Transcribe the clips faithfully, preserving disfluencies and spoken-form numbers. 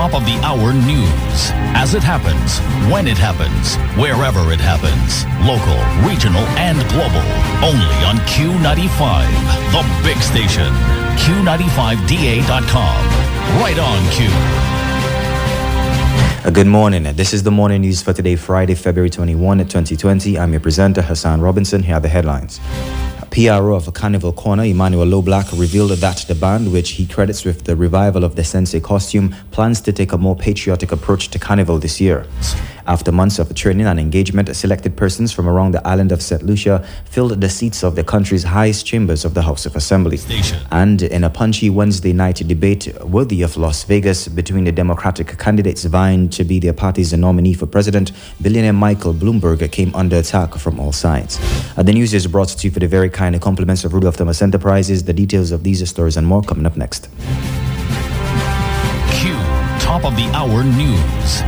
top of the hour news. As it happens, when it happens, wherever it happens. Local, regional, and global. Only on Q ninety-five, the big station. Q ninety-five D A dot com. Right on Q. Uh, good morning. This is the morning news for today, Friday, February twenty-first, twenty twenty. I'm your presenter, Hassan Robinson. Here are the headlines. P R O of Carnival Corner, Emmanuel Loblack, revealed that the band, which he credits with the revival of the Sensei costume, plans to take a more patriotic approach to Carnival this year. After months of training and engagement, selected persons from around the island of Saint Lucia filled the seats of the country's highest chambers of the House of Assembly. Station. And in a punchy Wednesday night debate worthy of Las Vegas between the Democratic candidates vying to be their party's nominee for president, billionaire Michael Bloomberg came under attack from all sides. Uh, the news is brought to you for the very kind compliments of Rudolph Thomas Enterprises. The details of these stories and more coming up next. Q, top of the hour news.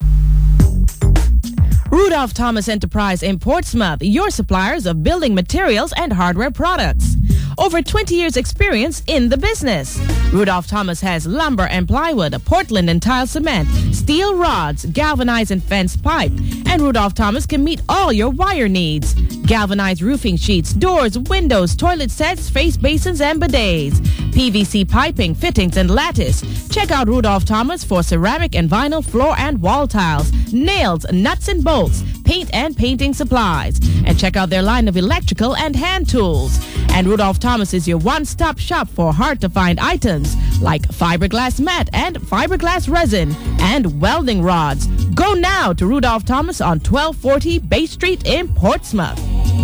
Rudolph Thomas Enterprise in Portsmouth, your suppliers of building materials and hardware products. Over twenty years experience in the business. Rudolph Thomas has lumber and plywood, Portland and tile cement, steel rods, galvanized and fence pipe. And Rudolph Thomas can meet all your wire needs. Galvanized roofing sheets, doors, windows, toilet sets, face basins and bidets. P V C piping, fittings and lattice. Check out Rudolph Thomas for ceramic and vinyl floor and wall tiles, nails, nuts and bolts, paint and painting supplies. And check out their line of electrical and hand tools. And Rudolph Thomas is your one-stop shop for hard-to-find items like fiberglass mat and fiberglass resin and welding rods. Go now to Rudolph Thomas on twelve forty Bay Street in Portsmouth.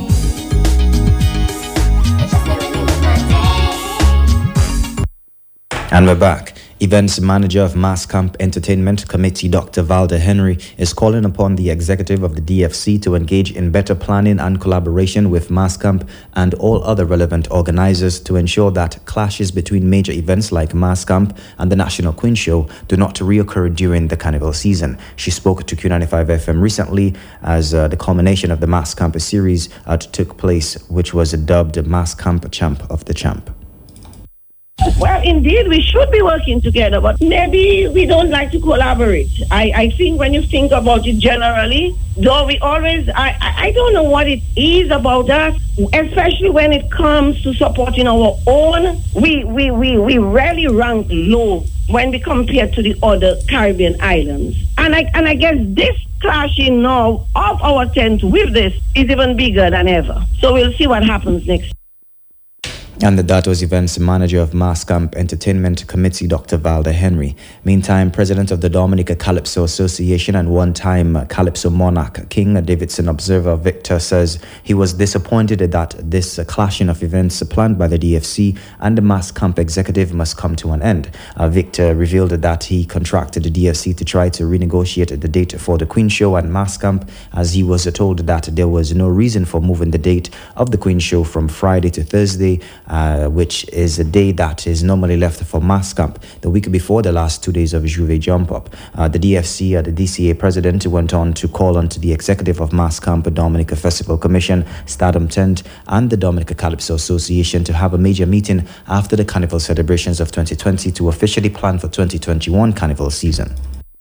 And we're back. Events manager of Mass Camp Entertainment Committee, Doctor Valda Henry, is calling upon the executive of the D F C to engage in better planning and collaboration with Mass Camp and all other relevant organizers to ensure that clashes between major events like Mass Camp and the National Queen Show do not reoccur during the carnival season. She spoke to Q ninety-five F M recently as uh, the culmination of the Mass Camp series uh, took place, which was dubbed Mass Camp Champ of the Champ. Well, indeed, we should be working together, but maybe we don't like to collaborate. I, I think when you think about it generally, though we always, I, I don't know what it is about us, especially when it comes to supporting our own, we, we, we, we rarely rank low when we compare to the other Caribbean islands. And I, and I guess this clashing now of our tent with this is even bigger than ever. So we'll see what happens next. And that was events manager of Mass Camp Entertainment Committee, Doctor Valda Henry. Meantime, president of the Dominica Calypso Association and one-time Calypso monarch, King Davidson Observer Victor, says he was disappointed that this clashing of events planned by the D F C and the Mass Camp executive must come to an end. Uh, Victor revealed that he contracted the D F C to try to renegotiate the date for the Queen Show and Mass Camp, as he was told that there was no reason for moving the date of the Queen Show from Friday to Thursday, Uh, which is a day that is normally left for Mass Camp, the week before the last two days of Juve Jump Up. Uh, the D F C, uh, the D C A president, went on to call on to the executive of Mass Camp, Dominica Festival Commission, Stardom Tent, and the Dominica Calypso Association to have a major meeting after the Carnival celebrations of twenty twenty to officially plan for twenty twenty-one Carnival season.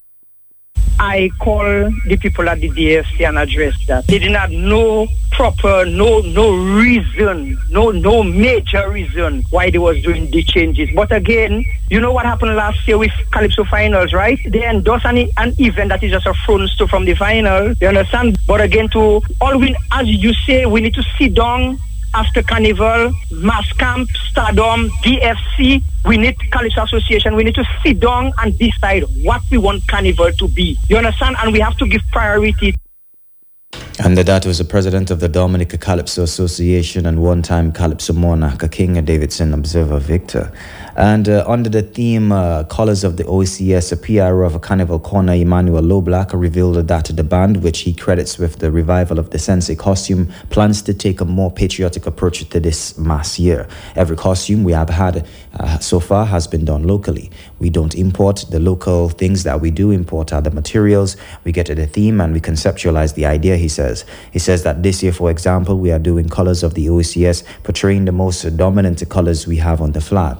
I call the people at the D F C and address that. They did not know proper, no no reason, no no major reason why they was doing the changes. But again, you know what happened last year with Calypso Finals, right? They endorsed an, an event that is just a front to from the final, you understand? But again, to all we, as you say, we need to sit down after Carnival, Mass Camp, Stardom, D F C, we need Calypso Association, we need to sit down and decide what we want Carnival to be. You understand? And we have to give priority. And that was the president of the Dominica Calypso Association and one-time Calypso monarch, King Davidson Observer Victor. And uh, under the theme uh, Colors of the O C S, a P R O of Carnival Corner, Emmanuel Loblack, revealed that the band, which he credits with the revival of the Sensei costume, plans to take a more patriotic approach to this mass year. Every costume we have had uh, so far has been done locally. We don't import. The local things that we do import are the materials. We get to the theme and we conceptualize the idea, he says. He says that this year, for example, we are doing Colors of the O C S, portraying the most dominant colors we have on the flags.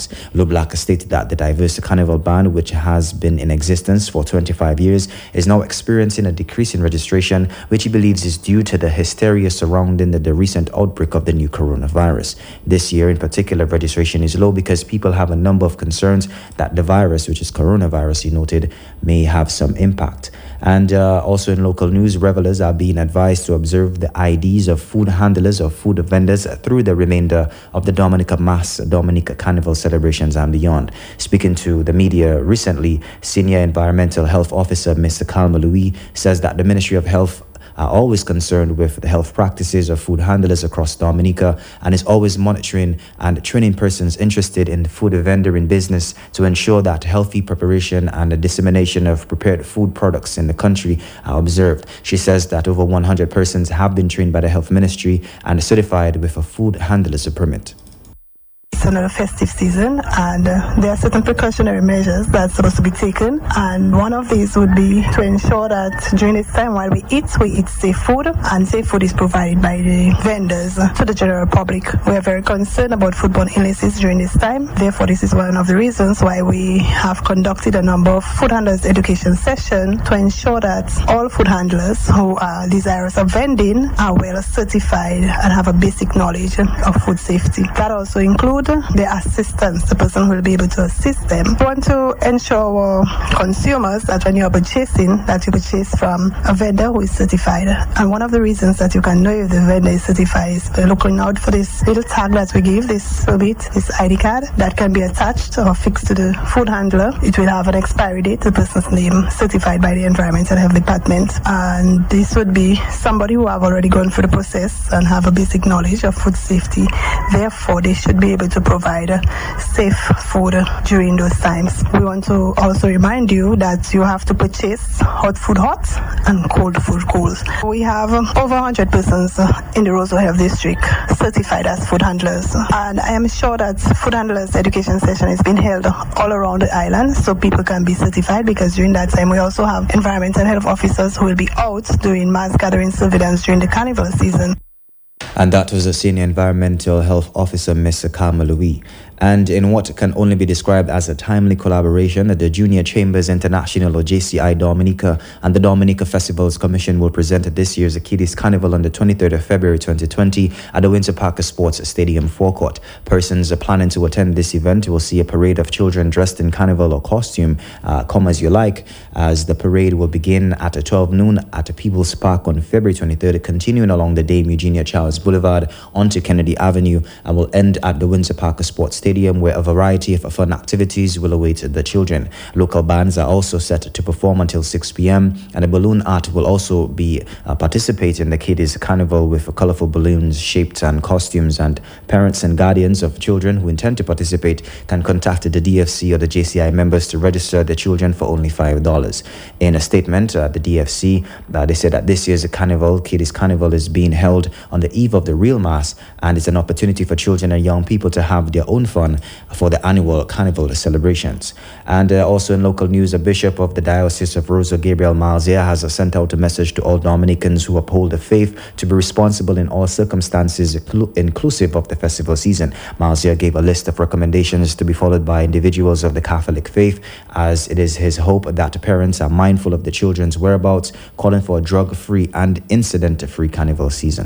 Blue Black stated that the diverse carnival band, which has been in existence for twenty-five years, is now experiencing a decrease in registration, which he believes is due to the hysteria surrounding the, the recent outbreak of the new coronavirus. This year in particular, registration is low because people have a number of concerns that the virus, which is coronavirus, he noted, may have some impact. And uh, also in local news, revelers are being advised to observe the I Ds of food handlers or food vendors through the remainder of the Dominica Mass Dominica Carnival celebrations and beyond. Speaking to the media recently, Senior Environmental Health Officer Mister Kalma Louis says that the Ministry of Health are always concerned with the health practices of food handlers across Dominica and is always monitoring and training persons interested in food vendoring business to ensure that healthy preparation and the dissemination of prepared food products in the country are observed. She says that over one hundred persons have been trained by the Health Ministry and certified with a food handler's permit. It's another festive season, and uh, there are certain precautionary measures that's supposed to be taken, and one of these would be to ensure that during this time while we eat, we eat safe food, and safe food is provided by the vendors to the general public. We are very concerned about foodborne illnesses during this time. Therefore, this is one of the reasons why we have conducted a number of food handlers education sessions to ensure that all food handlers who are desirous of vending are well certified and have a basic knowledge of food safety. That also includes the assistance, the person who will be able to assist them. We want to ensure our consumers that when you are purchasing, that you purchase from a vendor who is certified. And one of the reasons that you can know if the vendor is certified is by looking out for this little tag that we give, this permit, this I D card, that can be attached or fixed to the food handler. It will have an expiry date, the person's name, certified by the Environmental Health Department. And this would be somebody who have already gone through the process and have a basic knowledge of food safety. Therefore, they should be able to provide safe food during those times. We want to also remind you that you have to purchase hot food hot and cold food cold. We have over one hundred persons in the Roseau Health District certified as food handlers, and I am sure that food handlers education session is being held all around the island so people can be certified, because during that time we also have environmental health officers who will be out doing mass gathering surveillance during the carnival season. And that was a Senior Environmental Health Officer, Mister Kalma Louis. And in what can only be described as a timely collaboration, the Junior Chambers International, or J C I Dominica, and the Dominica Festivals Commission will present this year's Kiddies Carnival on the twenty-third of February twenty twenty at the Windsor Park Sports Stadium forecourt. Persons planning to attend this event will see a parade of children dressed in carnival or costume, uh, come as you like, as the parade will begin at twelve noon at People's Park on February twenty-third, continuing along the Dame Eugenia Charles Boulevard onto Kennedy Avenue, and will end at the Windsor Park Sports Stadium, where a variety of fun activities will await the children. Local bands are also set to perform until six p.m. and a balloon art will also be uh, participating in the Kiddies Carnival with colorful balloons, shaped and costumes. And parents and guardians of children who intend to participate can contact the D F C or the J C I members to register their children for only five dollars. In a statement, uh, the D F C, uh, they said that this year's Carnival, Kiddies Carnival, is being held on the eve of the real mass, and it's an opportunity for children and young people to have their own fun for the annual carnival celebrations. And uh, also in local news, a bishop of the Diocese of Roseau, Gabriel Malzier, has uh, sent out a message to all Dominicans who uphold the faith to be responsible in all circumstances, inclu- inclusive of the festival season. Malzier gave a list of recommendations to be followed by individuals of the Catholic faith, as it is his hope that parents are mindful of the children's whereabouts, calling for a drug-free and incident-free carnival season.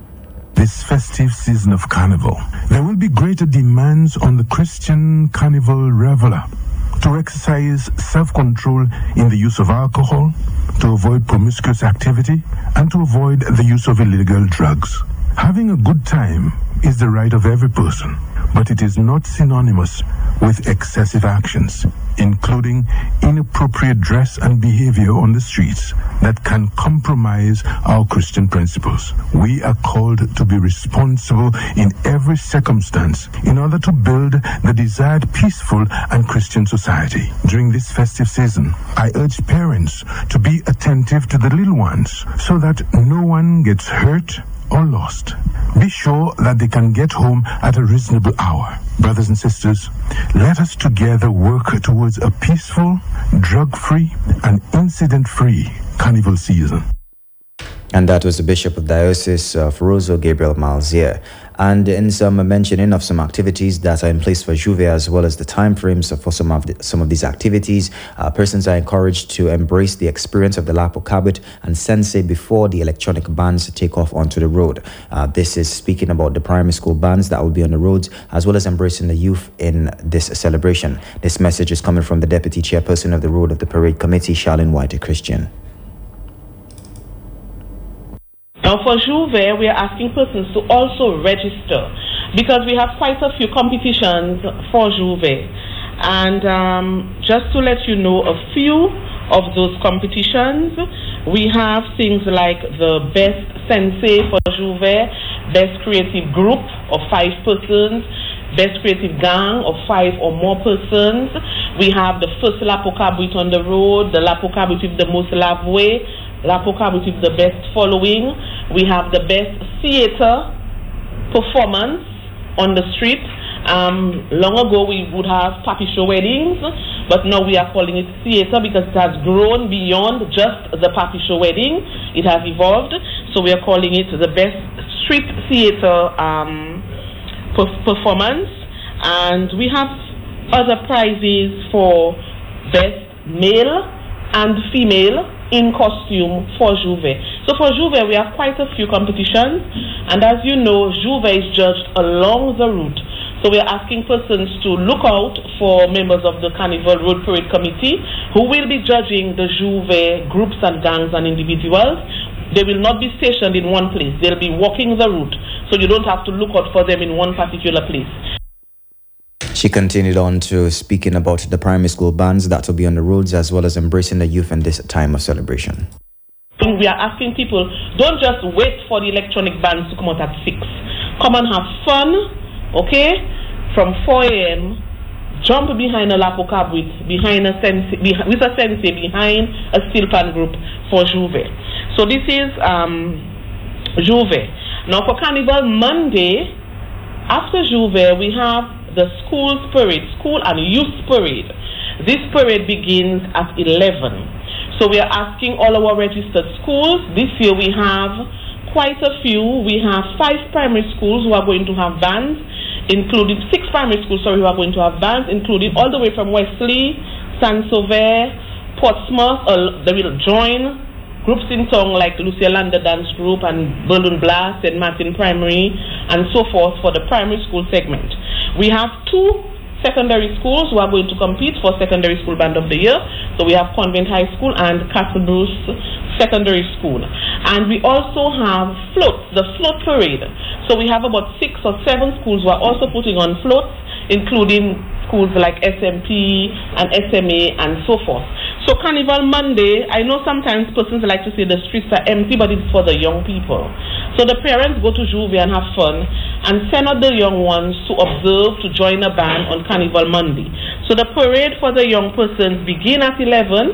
This festive season of Carnival, there will be greater demands on the Christian Carnival reveler to exercise self-control in the use of alcohol, to avoid promiscuous activity, and to avoid the use of illegal drugs. Having a good time is the right of every person, but it is not synonymous with excessive actions, including inappropriate dress and behavior on the streets that can compromise our Christian principles. We are called to be responsible in every circumstance in order to build the desired peaceful and Christian society. During this festive season, I urge parents to be attentive to the little ones so that no one gets hurt or lost. Be sure that they can get home at a reasonable hour. Brothers and sisters, let us together work towards a peaceful, drug-free, and incident-free carnival season. And that was the Bishop of Diocese of Roseau, Gabriel Malzier. And in some mentioning of some activities that are in place for Juve, as well as the time frames for some of the, some of these activities, uh, persons are encouraged to embrace the experience of the Lapo Kabut and Sensei before the electronic bands take off onto the road. Uh, this is speaking about the primary school bands that will be on the roads, as well as embracing the youth in this celebration. This message is coming from the Deputy Chairperson of the Road of the Parade Committee, Charlene White Christian. Now for Juve, we are asking persons to also register because we have quite a few competitions for Juve. And um, just to let you know a few of those competitions, we have things like the Best Sensei for Juve, Best Creative Group of five persons, Best Creative Gang of five or more persons. We have the first Lapo Kabut on the road, the Lapo Kabut with the most lavway, Lapo Kabut with the best following. We have the best theater performance on the street. Um, long ago we would have puppy show weddings, but now we are calling it theater because it has grown beyond just the puppy show wedding. It has evolved, so we are calling it the best street theater um, performance. And we have other prizes for best male and female in costume for Juve. So for Juve, we have quite a few competitions, and as you know, Juve is judged along the route. So we are asking persons to look out for members of the Carnival Road Parade Committee who will be judging the Juve groups and gangs and individuals. They will not be stationed in one place. They'll be walking the route, so you don't have to look out for them in one particular place. She continued on to speaking about the primary school bands that will be on the roads, as well as embracing the youth in this time of celebration. We are asking people, don't just wait for the electronic bands to come out at six. Come and have fun, okay? From four a m, jump behind a Lapo Kabut, behind a sensei, with a sensei, behind a steel pan group for Juve. So this is um, Juve. Now for Carnival Monday, after Juve, we have the school's parade, school and youth parade. This parade begins at eleven. So we are asking all our registered schools. This year we have quite a few. We have five primary schools who are going to have bands, including six primary schools, sorry, who are going to have bands, including all the way from Wesley, Saint-Sauveur, Portsmouth. Uh, they will join groups in town like Lucia Lander Dance Group and Balloon Blast and Martin Primary and so forth for the primary school segment. We have two secondary schools who are going to compete for Secondary School Band of the Year. So we have Convent High School and Castle Bruce Secondary School. And we also have floats, the float parade. So we have about six or seven schools who are also putting on floats, including schools like S M P and S M A and so forth. So Carnival Monday, I know sometimes persons like to say the streets are empty, but it's for the young people. So the parents go to Juve and have fun and send out the young ones to observe, to join a band on Carnival Monday. So the parade for the young persons begin at eleven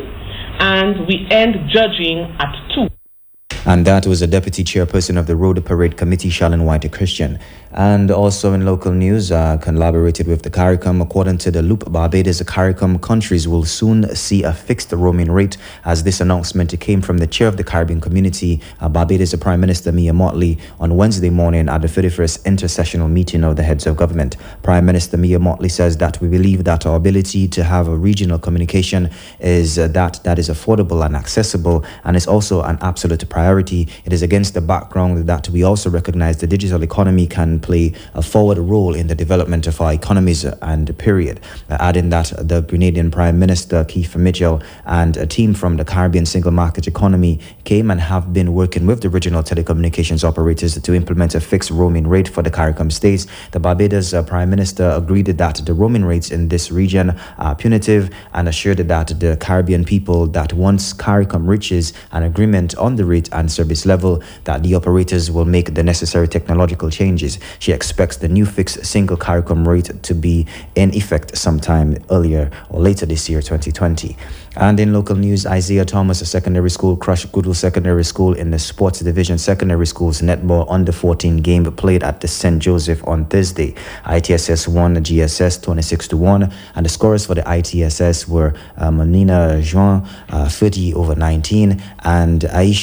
and we end judging at two. And that was the Deputy Chairperson of the Road Parade Committee, Charlene White Christian. And also in local news, uh, collaborated with the CARICOM. According to the Loop Barbados, the CARICOM countries will soon see a fixed roaming rate. As this announcement came from the chair of the Caribbean community, uh, Barbados Prime Minister Mia Mottley, on Wednesday morning at the thirty-first intersessional meeting of the heads of government. Prime Minister Mia Mottley says that we believe that our ability to have a regional communication is uh, that that is affordable and accessible, and is also an absolute priority. It is against the background that we also recognize the digital economy can play a forward role in the development of our economies and period. Uh, adding that the Grenadian Prime Minister Keith Mitchell and a team from the Caribbean Single Market Economy came and have been working with the regional telecommunications operators to implement a fixed roaming rate for the CARICOM states. The Barbados uh, Prime Minister agreed that the roaming rates in this region are punitive and assured that the Caribbean people that once CARICOM reaches an agreement on the rate and service level, that the operators will make the necessary technological changes. She expects the new fixed single CARICOM rate to be in effect sometime earlier or later this year, twenty twenty. And in local news, Isaiah Thomas Secondary School crushed Goodwill Secondary School in the Sports Division Secondary School's netball under fourteen game played at the Saint Joseph on Thursday. I T S S won G S S twenty-six to one, and the scores for the I T S S were um, Nina Juan uh, thirty over nineteen and Aisha Common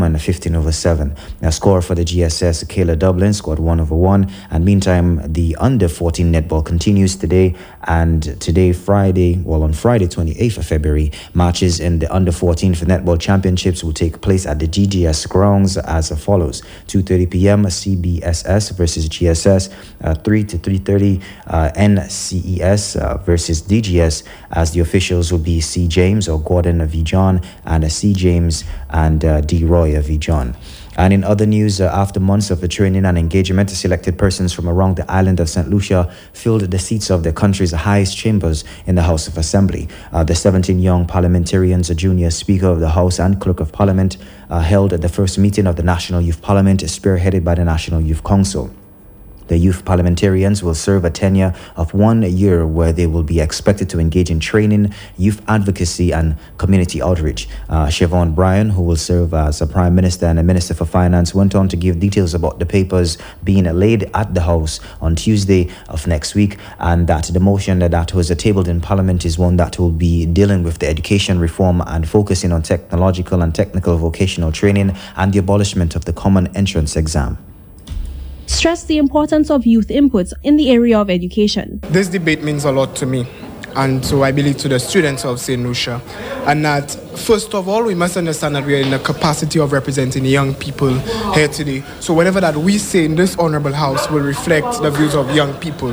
and fifteen over seven. A score for the G S S, Kayla Dublin scored one over one. And meantime, the under fourteen netball continues today. And today, Friday, well, on Friday, twenty-eighth of February, matches in the under fourteen for netball championships will take place at the G G S grounds as follows: two thirty p.m. C B S S versus G S S, uh, three to three thirty uh, N C E S uh, versus D G S, as the officials will be C. James or Gordon V. John and uh, C. James and uh, D. Roy V. John. And in other news, uh, after months of training and engagement, selected persons from around the island of Saint Lucia filled the seats of the country's highest chambers in the House of Assembly. Uh, the seventeen young parliamentarians, a junior Speaker of the House and Clerk of Parliament, uh, held the first meeting of the National Youth Parliament, spearheaded by the National Youth Council. The youth parliamentarians will serve a tenure of one year where they will be expected to engage in training, youth advocacy, and community outreach. Uh, Siobhan Bryan, who will serve as a Prime Minister and a Minister for Finance, went on to give details about the papers being laid at the House on Tuesday of next week, and that the motion that was tabled in Parliament is one that will be dealing with the education reform and focusing on technological and technical vocational training and the abolishment of the common entrance exam. Stressed the importance of youth inputs in the area of education. This debate means a lot to me, and so I believe to the students of Saint Lucia, and that first of all we must understand that we are in the capacity of representing young people here today. So whatever that we say in this honorable house will reflect the views of young people.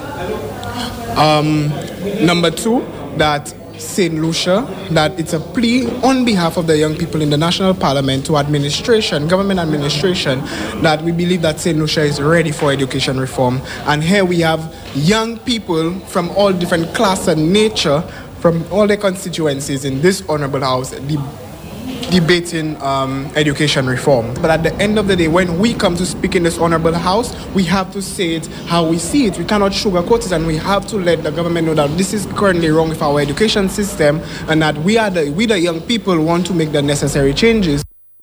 Um, number two, that Saint Lucia, that it's a plea on behalf of the young people in the National Parliament to administration, government administration, that we believe that Saint Lucia is ready for education reform. And here we have young people from all different class and nature, from all their constituencies in this honorable house, de- debating um, education reform. But at the end of the day, when we come to speak in this honorable house, we have to say it how we see it. We cannot sugarcoat it, and we have to let the government know that this is currently wrong with our education system, and that we are the we the young people want to make the necessary changes.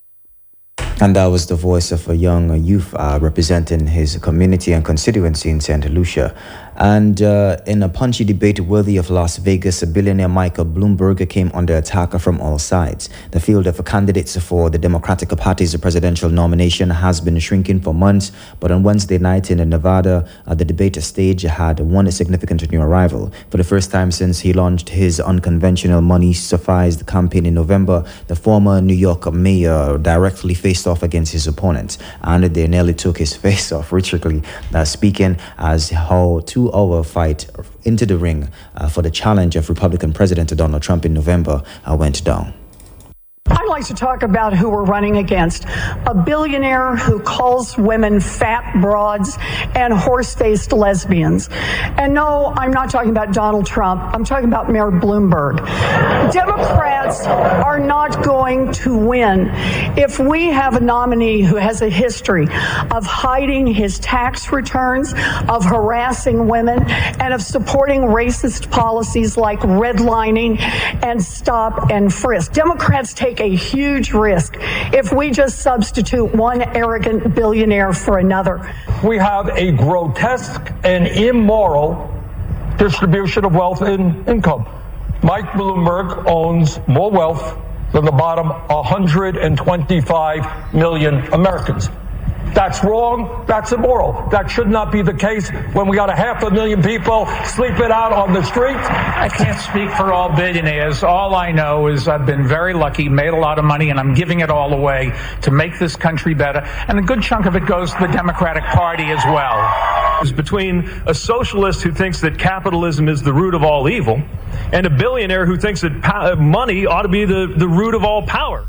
And that was the voice of a young youth uh, representing his community and constituency in Saint Lucia. And uh, in a punchy debate worthy of Las Vegas, billionaire Michael Bloomberg came under attack from all sides. The field of candidates for the Democratic Party's presidential nomination has been shrinking for months, but on Wednesday night in Nevada, uh, the debate stage had one significant new arrival. For the first time since he launched his unconventional money-suffised campaign in November, the former New York mayor directly faced off against his opponents, and they nearly took his face off, ritually uh, speaking, as how two hour fight into the ring uh, for the challenge of Republican President Donald Trump in November uh, went down. I'd like to talk about who we're running against. A billionaire who calls women fat broads and horse-faced lesbians. And no, I'm not talking about Donald Trump. I'm talking about Mayor Bloomberg. Democrats are not going to win if we have a nominee who has a history of hiding his tax returns, of harassing women, and of supporting racist policies like redlining and stop and frisk. Democrats take a huge risk if we just substitute one arrogant billionaire for another. We have a grotesque and immoral distribution of wealth and income. Mike Bloomberg owns more wealth than the bottom one hundred twenty-five million Americans. That's wrong. That's immoral. That should not be the case when we got a half a million people sleeping out on the street. I can't speak for all billionaires. All I know is I've been very lucky, made a lot of money, and I'm giving it all away to make this country better. And a good chunk of it goes to the Democratic Party as well. It's between a socialist who thinks that capitalism is the root of all evil and a billionaire who thinks that po- money ought to be the, the root of all power.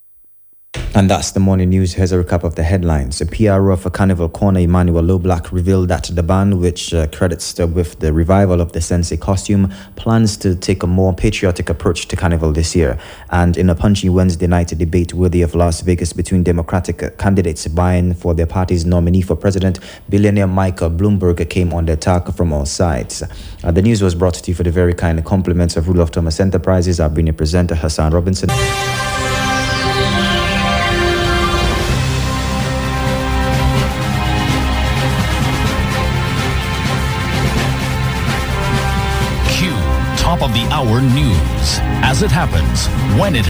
And that's the morning news. Here's a recap of the headlines. The P R O for Carnival Corner, Emmanuel Loblack, revealed that the band, which uh, credits the, with the revival of the Sensei costume, plans to take a more patriotic approach to Carnival this year. And in a punchy Wednesday night debate worthy of Las Vegas between Democratic candidates vying for their party's nominee for president, billionaire Michael Bloomberg came on the attack from all sides. Uh, the news was brought to you for the very kind compliments of Rudolph Thomas Enterprises. I'll bring your presenter, Hassan Robinson. Top of the hour news as it happens when it